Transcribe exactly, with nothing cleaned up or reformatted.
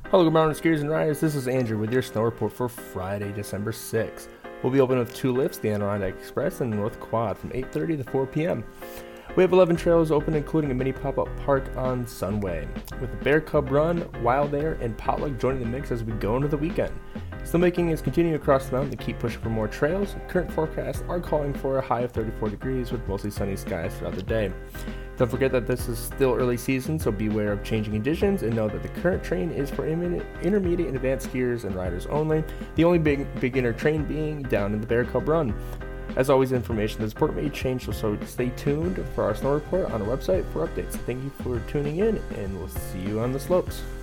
Hello, good morning, skiers and riders. This is Andrew with your snow report for Friday, December sixth. We'll be open with two lifts, the Adirondack Express and North Quad, from eight thirty to four p.m. We have eleven trails open, including a mini pop-up park on Sunway, with the Bear Cub Run, Wild Air, and Potluck joining the mix as we go into the weekend. Snowmaking is continuing across the mountain to keep pushing for more trails. Current forecasts are calling for a high of thirty-four degrees with mostly sunny skies throughout the day. Don't forget that this is still early season, so beware of changing conditions and know that the current train is for intermediate and advanced skiers and riders only, the only big beginner train being down in the Bear Cub Run. As always, information this report may change, so stay tuned for our snow report on our website for updates. Thank you for tuning in, and we'll see you on the slopes.